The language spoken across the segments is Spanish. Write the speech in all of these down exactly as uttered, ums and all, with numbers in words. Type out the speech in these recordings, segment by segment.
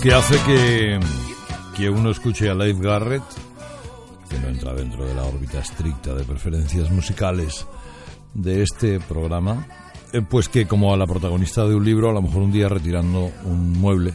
que hace que, que uno escuche a Leif Garrett, que no entra dentro de la órbita estricta de preferencias musicales de este programa, eh, pues que como a la protagonista de un libro, a lo mejor un día retirando un mueble,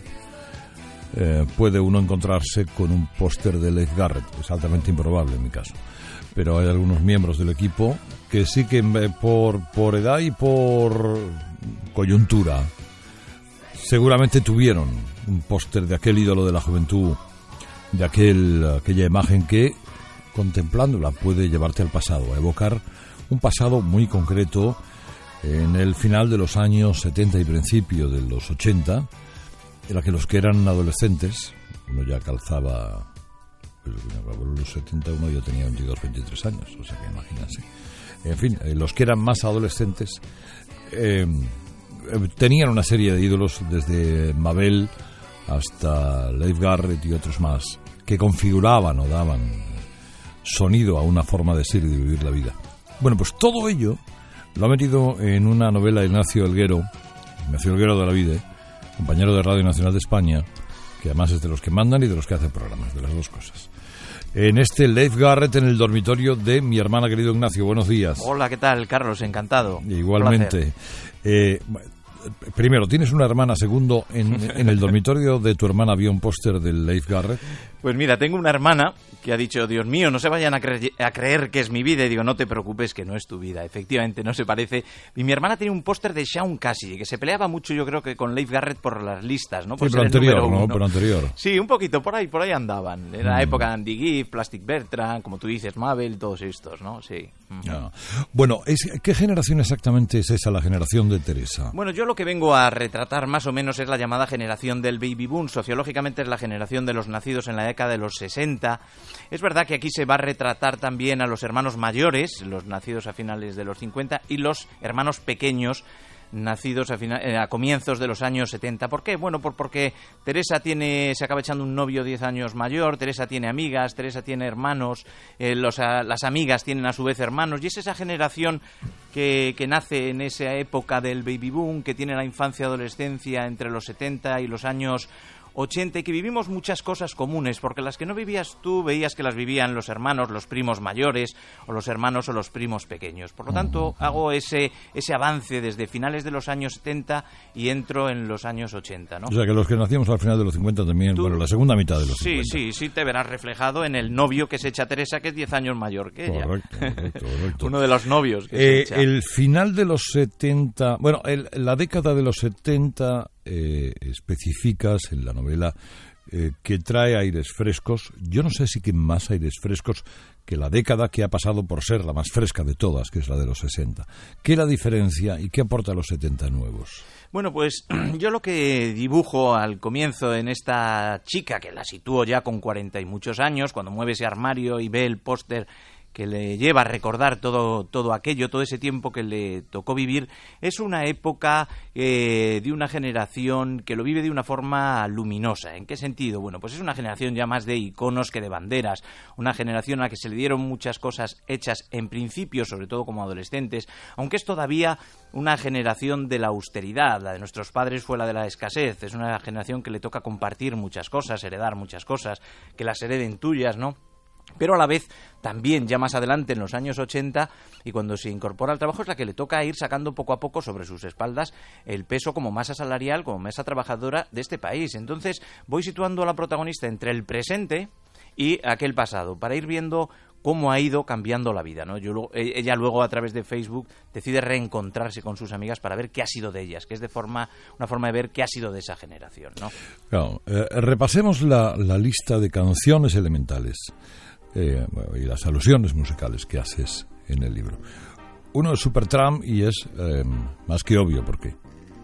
eh, puede uno encontrarse con un póster de Leif Garrett. Es altamente improbable en mi caso, pero hay algunos miembros del equipo que sí que por, por edad y por coyuntura seguramente tuvieron un póster de aquel ídolo de la juventud, de aquel, aquella imagen que, contemplándola, puede llevarte al pasado, a evocar un pasado muy concreto en el final de los años setenta y principio de los ochenta, en la que los que eran adolescentes, uno ya calzaba, pues, en los setenta y uno yo tenía veintidós, veintitrés años, o sea que imagínense. En fin, los que eran más adolescentes eh, tenían una serie de ídolos, desde Mabel hasta Leif Garrett y otros más, que configuraban o daban sonido a una forma de ser y de vivir la vida. Bueno, pues todo ello lo ha metido en una novela de Ignacio Helguero, Ignacio Helguero de la Vida, compañero de Radio Nacional de España, que además es de los que mandan y de los que hacen programas, de las dos cosas. En este Leif Garrett en el dormitorio de mi hermana, querido Ignacio. Buenos días. Hola, ¿qué tal, Carlos? Encantado. Igualmente. Eh, primero, ¿tienes una hermana? Segundo, ¿en, en el dormitorio de tu hermana había un póster del Leif Garrett? Pues mira, tengo una hermana que ha dicho, Dios mío, no se vayan a, cre- a creer que es mi vida. Y digo, no te preocupes, que no es tu vida. Efectivamente, no se parece. Y mi hermana tiene un póster de Shaun Cassidy, que se peleaba mucho, yo creo que con Leif Garrett por las listas, ¿no? Por Sí, pero anterior, ¿no? Por anterior. Sí, un poquito, por ahí, por ahí andaban. Era la mm. época de Andy Gibb, Plastic Bertrand, como tú dices, Mabel, todos estos, ¿no? Sí. Mm. Ah. Bueno, es, ¿qué generación exactamente es esa, la generación de Teresa? Bueno, yo lo que vengo a retratar más o menos es la llamada generación del baby boom. Sociológicamente es la generación de los nacidos en la década de los sesenta. Es verdad que aquí se va a retratar también a los hermanos mayores, los nacidos a finales de los cincuenta, y los hermanos pequeños, nacidos a, final, eh, a comienzos de los años setenta. ¿Por qué? Bueno, por, porque Teresa tiene, se acaba echando un novio diez años mayor, Teresa tiene amigas, Teresa tiene hermanos, eh, los, a, las amigas tienen a su vez hermanos, y es esa generación que, que nace en esa época del baby boom, que tiene la infancia y adolescencia entre los setenta y los años ochenta, y que vivimos muchas cosas comunes, porque las que no vivías tú veías que las vivían los hermanos, los primos mayores, o los hermanos o los primos pequeños. Por lo tanto, hago ese ese avance desde finales de los años setenta y entro en los años ochenta, ¿no? O sea, que los que nacíamos al final de los cincuenta también, ¿Tú? bueno, la segunda mitad de los sí, cincuenta. Sí, sí, sí, te verás reflejado en el novio que se echa Teresa, que es diez años mayor que ella. Correcto, correcto, correcto. Uno de los novios que eh, se echa. El final de los setenta, bueno, el, la década de los setenta, eh, especificas en la novela Eh, que trae aires frescos. Yo no sé si que más aires frescos que la década que ha pasado por ser la más fresca de todas, que es la de los sesenta. ¿Qué la diferencia y qué aporta a los setenta nuevos? Bueno, pues yo lo que dibujo al comienzo en esta chica, que la sitúo ya con cuarenta y muchos años, cuando mueve ese armario y ve el póster que le lleva a recordar todo, todo aquello, todo ese tiempo que le tocó vivir, es una época eh, de una generación que lo vive de una forma luminosa. ¿En qué sentido? Bueno, pues es una generación ya más de iconos que de banderas, una generación a la que se le dieron muchas cosas hechas en principio, sobre todo como adolescentes, aunque es todavía una generación de la austeridad. La de nuestros padres fue la de la escasez. Es una generación que le toca compartir muchas cosas, heredar muchas cosas, que las hereden tuyas, ¿no? Pero a la vez también ya más adelante en los años ochenta, y cuando se incorpora al trabajo, es la que le toca ir sacando poco a poco sobre sus espaldas el peso como masa salarial, como masa trabajadora de este país. Entonces voy situando a la protagonista entre el presente y aquel pasado, para ir viendo cómo ha ido cambiando la vida, ¿no? Yo, ella luego a través de Facebook decide reencontrarse con sus amigas para ver qué ha sido de ellas, que es de forma una forma de ver qué ha sido de esa generación, ¿no? Claro, eh, repasemos la, la lista de canciones elementales eh, y las alusiones musicales que haces en el libro. Uno es Supertramp y es eh, más que obvio, ¿por qué?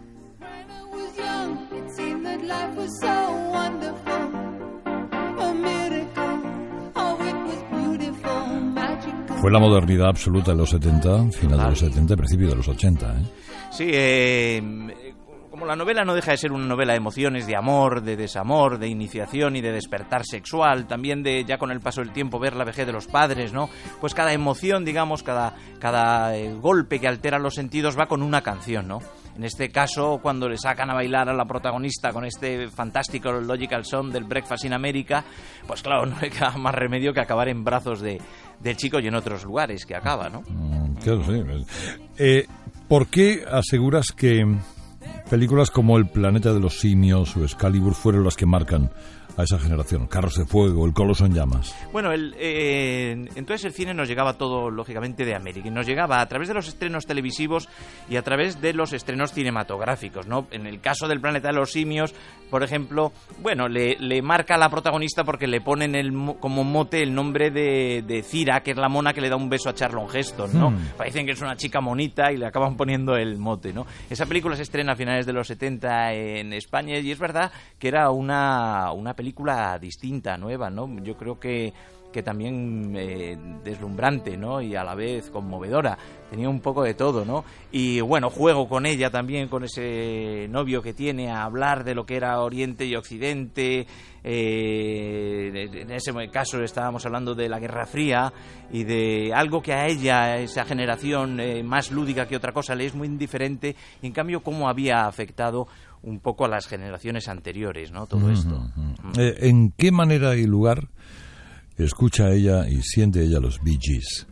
Fue la modernidad absoluta de los setenta, final de los setenta, principio de los ochenta, ¿eh? Sí, eh, como la novela no deja de ser una novela de emociones, de amor, de desamor, de iniciación y de despertar sexual, también de, ya con el paso del tiempo, ver la vejez de los padres, ¿no? Pues cada emoción, digamos, cada, cada eh, golpe que altera los sentidos va con una canción, ¿no? En este caso, cuando le sacan a bailar a la protagonista con este fantástico Logical Song del Breakfast in America, pues claro, no hay más remedio que acabar en brazos de, del chico y en otros lugares que acaba, ¿no? Mm, claro, sí. Eh, ¿Por qué aseguras que películas como El planeta de los simios o Excalibur fueron las que marcan a esa generación? Carros de fuego, El coloso en llamas. Bueno, el, eh, entonces el cine nos llegaba todo, lógicamente, de América. Y nos llegaba a través de los estrenos televisivos y a través de los estrenos cinematográficos, ¿no? En el caso del planeta de los simios, por ejemplo, bueno, le, le marca a la protagonista porque le ponen el, como mote el nombre de, de Cira, que es la mona que le da un beso a Charlton Heston, ¿no? Hmm. Dicen que es una chica monita y le acaban poniendo el mote, ¿no? Esa película se estrena a finales de los setenta en España y es verdad que era una, una película película distinta, nueva, ¿no? Yo creo que, que también eh, deslumbrante, ¿no? Y a la vez conmovedora. Tenía un poco de todo, ¿no? Y bueno, juego con ella también, con ese novio que tiene, a hablar de lo que era Oriente y Occidente. Eh, en ese caso estábamos hablando de la Guerra Fría y de algo que a ella, esa generación eh, más lúdica que otra cosa, le es muy indiferente. Y en cambio, cómo había afectado un poco a las generaciones anteriores, ¿no? Todo esto. Uh-huh. Eh, ¿En qué manera y lugar escucha ella y siente ella los Bee Gees?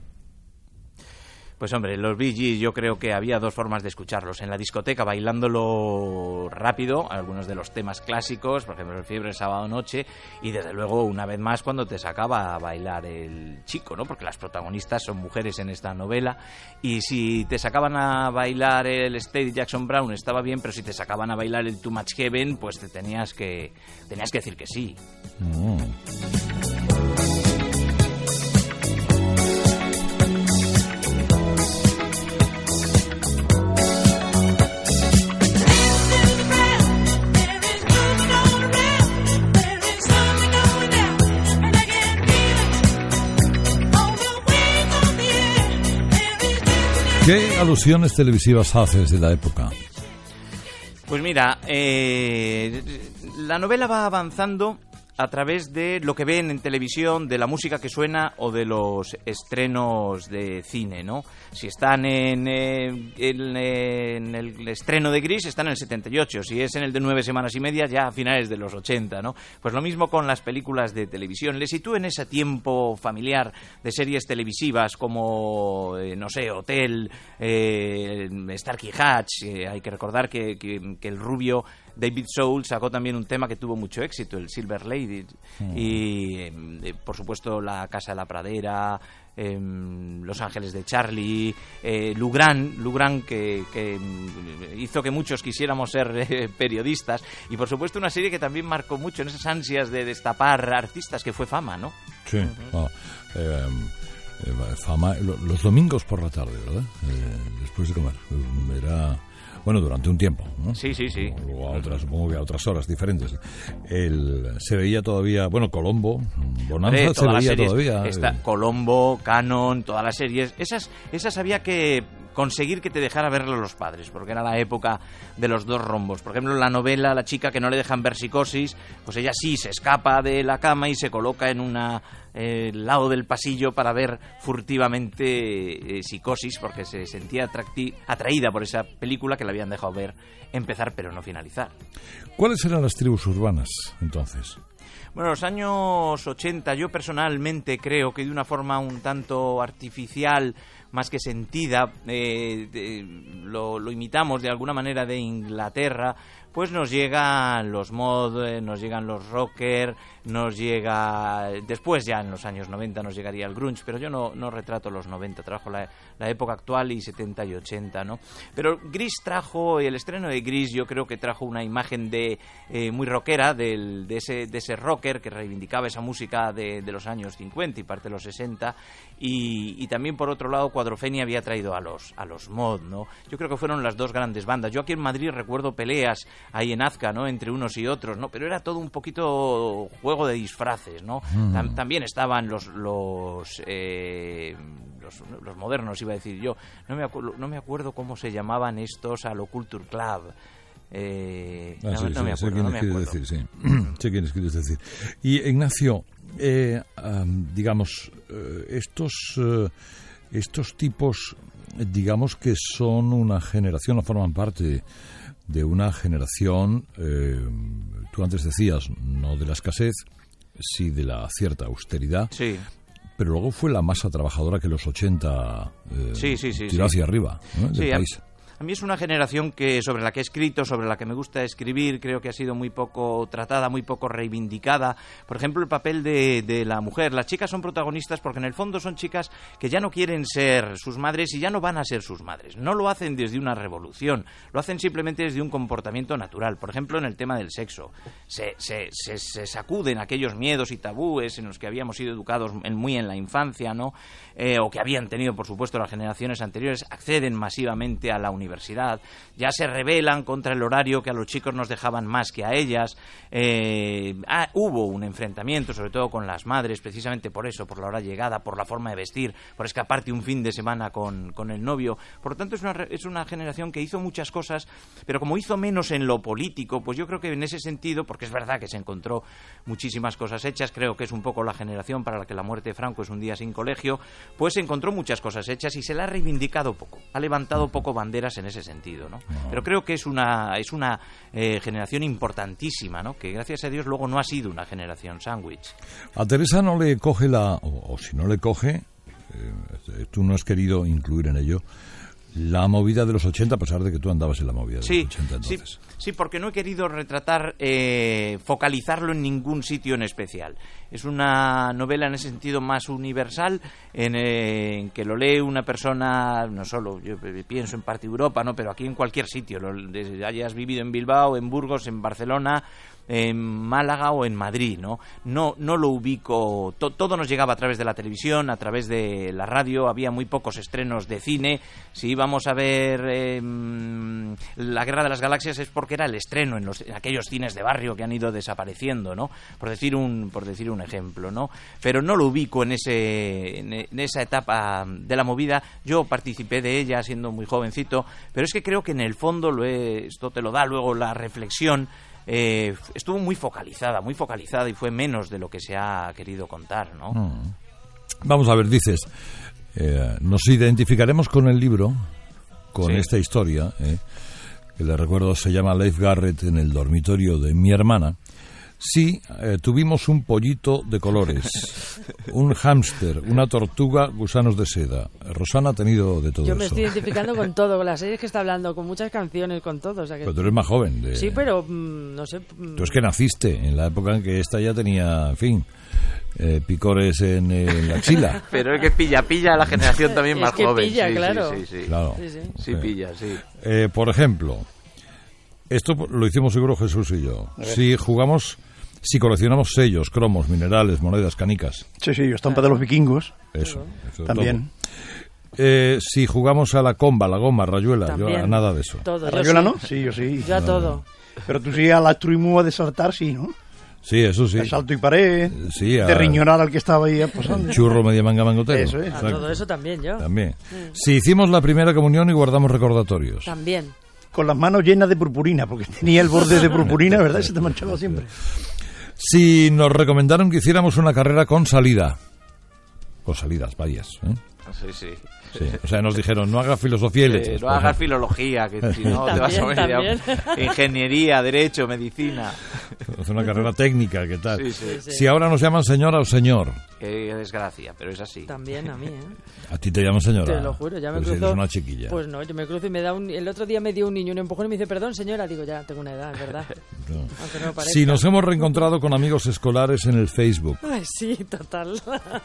Pues hombre, los Bee Gees yo creo que había dos formas de escucharlos. En la discoteca, bailándolo rápido, algunos de los temas clásicos, por ejemplo, el Fiebre el sábado noche, y desde luego, una vez más, cuando te sacaba a bailar el chico, ¿no? Porque las protagonistas son mujeres en esta novela, y si te sacaban a bailar el Steady Jackson Brown estaba bien, pero si te sacaban a bailar el Too Much Heaven, pues te tenías que, tenías que decir que sí. Mm. ¿Qué alusiones televisivas haces de la época? Pues mira, eh, la novela va avanzando a través de lo que ven en televisión, de la música que suena o de los estrenos de cine, ¿no? Si están en, eh, en, en el estreno de Gris, están en el setenta y ocho. Si es en el de Nueve semanas y media, ya a finales de los ochenta, ¿no? Pues lo mismo con las películas de televisión. Le sitúo en ese tiempo familiar de series televisivas como, eh, no sé, Hotel, eh, Starkey Hatch. Eh, hay que recordar que, que, que el rubio David Soul sacó también un tema que tuvo mucho éxito, el Silver Lady, mm. y eh, por supuesto La Casa de la Pradera, eh, Los Ángeles de Charlie, eh, Lugran, Lugran que, que hizo que muchos quisiéramos ser eh, periodistas, y por supuesto una serie que también marcó mucho en esas ansias de destapar artistas, que fue Fama, ¿no? Sí, uh-huh. ah, eh, eh, Fama, los domingos por la tarde, ¿verdad? Eh, después de comer, era... Bueno, durante un tiempo, ¿no? Sí, sí, sí. Luego a otras, supongo que a otras horas diferentes. El, se veía todavía, bueno, Colombo, Bonanza Hombre, se veía series, todavía. Está Colombo, Canon, todas las series. Esas, esas había que conseguir que te dejara verlo los padres, porque era la época de los dos rombos. Por ejemplo, en la novela, la chica que no le dejan ver Psicosis, pues ella sí se escapa de la cama y se coloca en una eh, lado del pasillo para ver furtivamente eh, Psicosis, porque se sentía atracti- atraída por esa película que le habían dejado ver empezar pero no finalizar. ¿Cuáles eran las tribus urbanas entonces? Bueno, los años ochenta, yo personalmente creo que de una forma un tanto artificial, más que sentida, eh, de, lo, lo imitamos de alguna manera de Inglaterra, pues nos llegan los mod, eh, nos llegan los rocker, nos llega... Después ya en los años noventa nos llegaría el grunge, pero yo no, no retrato los noventa, trabajo la, la época actual y setenta y ochenta, ¿no? Pero Gris trajo, el estreno de Gris yo creo que trajo una imagen de eh, muy rockera, del, de, ese, de ese rocker que reivindicaba esa música de, de los años cincuenta y parte de los sesenta, y, y también por otro lado Cuadrofenia había traído a los, a los mod, ¿no? Yo creo que fueron las dos grandes bandas. Yo aquí en Madrid recuerdo peleas ahí en Azca, ¿no? Entre unos y otros, ¿no? Pero era todo un poquito juego de disfraces, ¿no? Mm. Tam- también estaban los los, eh, los los modernos, iba a decir yo. No me acuerdo, no me acuerdo cómo se llamaban estos a lo Culture Club. Eh, ah, no, sí, no sí, me acuerdo, sé quiénes no me quieres acuerdo. decir, sí. sé quiénes quieres decir. Y Ignacio, eh, um, digamos, eh, estos eh, estos tipos digamos que son una generación, o forman parte de una generación, eh, tú antes decías, no de la escasez, sí de la cierta austeridad, sí. Pero luego fue la masa trabajadora que los ochenta eh, sí, sí, sí, tiró sí. hacia arriba, ¿no? del sí, país. A mí es una generación que sobre la que he escrito, sobre la que me gusta escribir, creo que ha sido muy poco tratada, muy poco reivindicada. Por ejemplo, el papel de, de la mujer. Las chicas son protagonistas porque en el fondo son chicas que ya no quieren ser sus madres y ya no van a ser sus madres. No lo hacen desde una revolución, lo hacen simplemente desde un comportamiento natural. Por ejemplo, en el tema del sexo. Se, se, se, se sacuden aquellos miedos y tabúes en los que habíamos sido educados en, muy en la infancia, ¿no? Eh, o que habían tenido, por supuesto, las generaciones anteriores, acceden masivamente a la universidad. Universidad, ya se rebelan contra el horario que a los chicos nos dejaban más que a ellas. Eh, ah, hubo un enfrentamiento, sobre todo con las madres, precisamente por eso, por la hora llegada, por la forma de vestir, por escaparte un fin de semana con, con el novio. Por lo tanto, es una, es una generación que hizo muchas cosas, pero como hizo menos en lo político, pues yo creo que en ese sentido, porque es verdad que se encontró muchísimas cosas hechas, creo que es un poco la generación para la que la muerte de Franco es un día sin colegio, pues se encontró muchas cosas hechas y se la ha reivindicado poco, ha levantado poco banderas en ese sentido, ¿no? No. Pero creo que es una es una eh, generación importantísima, ¿no? Que gracias a Dios luego no ha sido una generación sándwich. A Teresa no le coge la, o, o si no le coge, eh, tú no has querido incluir en ello la movida de los ochenta, a pesar de que tú andabas en la movida de sí, los ochenta entonces. Sí, sí, porque no he querido retratar, eh, focalizarlo en ningún sitio en especial. Es una novela en ese sentido más universal, en, eh, en que lo lee una persona, no solo, yo pienso en parte Europa, ¿no? Pero aquí en cualquier sitio, lo, desde, hayas vivido en Bilbao, en Burgos, en Barcelona, en Málaga o en Madrid, ¿no? No, no lo ubico, to, todo nos llegaba a través de la televisión, a través de la radio, había muy pocos estrenos de cine. Si íbamos a ver eh, La Guerra de las Galaxias es porque era el estreno en, los, en aquellos cines de barrio que han ido desapareciendo, ¿no? Por decir un, por decir un ejemplo, ¿no? Pero no lo ubico en ese, en, en esa etapa de la movida. Yo participé de ella siendo muy jovencito, pero es que creo que en el fondo lo he, esto te lo da luego la reflexión. Eh, estuvo muy focalizada, muy focalizada y fue menos de lo que se ha querido contar, ¿no? Mm. Vamos a ver, dices, eh, nos identificaremos con el libro, con sí. esta historia, eh, que le recuerdo se llama Leif Garrett en el dormitorio de mi hermana. Sí, eh, tuvimos un pollito de colores, un hámster, una tortuga, gusanos de seda. Rosana ha tenido de todo eso. Yo me estoy identificando con todo, con las series que está hablando, con muchas canciones, con todo. O sea que... Pero tú eres más joven. De... Sí, pero mmm, no sé... Mmm... Tú es que naciste en la época en que esta ya tenía, en fin, eh, picores en, en la axila. Pero es que pilla, pilla a la generación también es más que joven. Pilla, sí, claro. Sí, sí, sí. Claro. Sí, sí. sí pilla, sí. Eh, por ejemplo, esto lo hicimos seguro Jesús y yo. Si jugamos... Si coleccionamos sellos, cromos, minerales, monedas, canicas. Sí, sí, estampa de los vikingos. Eso, eso también. Eh, si jugamos a la comba, la goma, rayuela, también. yo a nada de eso. Todo, ¿A rayuela sí. no? Sí, yo sí. Yo a no, todo. No. Pero tú sí a la truimúa de saltar, sí, ¿no? Sí, eso sí. El salto y pared, sí, a... de riñonar al que estaba ahí posando. El churro media manga mangotero. Eso es. A todo eso también yo. También. Mm. Si hicimos la primera comunión y guardamos recordatorios. También. Con las manos llenas de purpurina, porque tenía el borde de purpurina, ¿verdad? Se te manchaba siempre. Si nos recomendaron que hiciéramos una carrera con salida. Con salidas varias, ¿eh? Sí, sí. Sí. O sea, nos dijeron, no hagas filosofía y letras. Eh, no hagas filología, que si no te vas a venir a ingeniería, derecho, medicina. Es una carrera técnica, ¿qué tal? Sí, sí. Si ahora nos llaman señora o señor. Qué desgracia, pero es así. También a mí, ¿eh? A ti te llaman señora. Te lo juro, ya me pues cruzo. Eres una chiquilla. Pues no, yo me cruzo y me da un... El otro día me dio un niño un empujón y me dice, perdón, señora. Digo, ya, tengo una edad, es verdad. No. Aunque no me parezca. Si nos hemos reencontrado con amigos escolares en el Facebook. Ay, sí, total.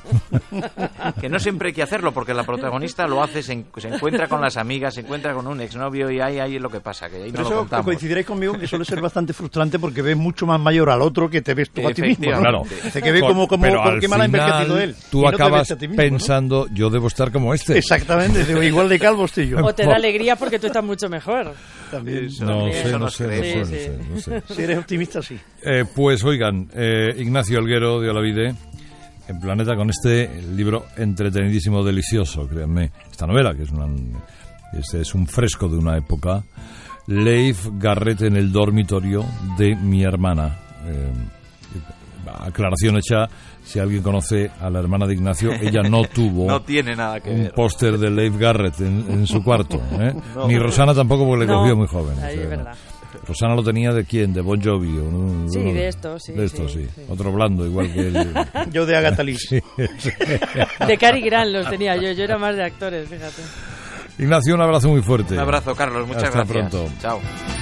Que no siempre hay que hacerlo, porque la protagonista lo hace, se, se encuentra con las amigas, se encuentra con un exnovio y ahí, ahí es lo que pasa, que ahí no Pero lo eso contamos. coincidiréis conmigo que suele ser bastante frustrante porque ves mucho más mayor al otro que te ves tú a ti mismo, ¿no? Claro. Dice que ve como, como pero por qué mal ha envejecido él. Tú no acabas mismo, pensando, ¿no? Yo debo estar como este. Exactamente, digo, igual de calvo estoy yo. O te da alegría porque tú estás mucho mejor. También. Eso, No, también. sé, Eso no, nos sé, no, creemos. sé, Sí, no sé, no sé. Si eres optimista, sí. Eh, pues oigan, eh, Ignacio Helguero de Olavide, en Planeta, con este libro entretenidísimo, delicioso, créanme. Esta novela, que es, una, este es un fresco de una época. Leif Garrett en el dormitorio de mi hermana. Eh, aclaración hecha, si alguien conoce a la hermana de Ignacio, ella no tuvo no tiene nada que un ver. póster de Leif Garrett en, en su cuarto, ¿eh? No. Ni Rosana tampoco, porque le No, cogió muy joven. ahí o sea, es verdad. Rosana lo tenía de quién, de Bon Jovi. O, ¿no? Sí, Bueno, de esto, sí, De esto, sí. sí, sí. Otro blando, igual que él. Yo de Agatha Lee. De Cary Grant los tenía yo, yo era más de actores, fíjate. Ignacio, un abrazo muy fuerte. Un abrazo, Carlos, muchas Hasta gracias. pronto. Chao.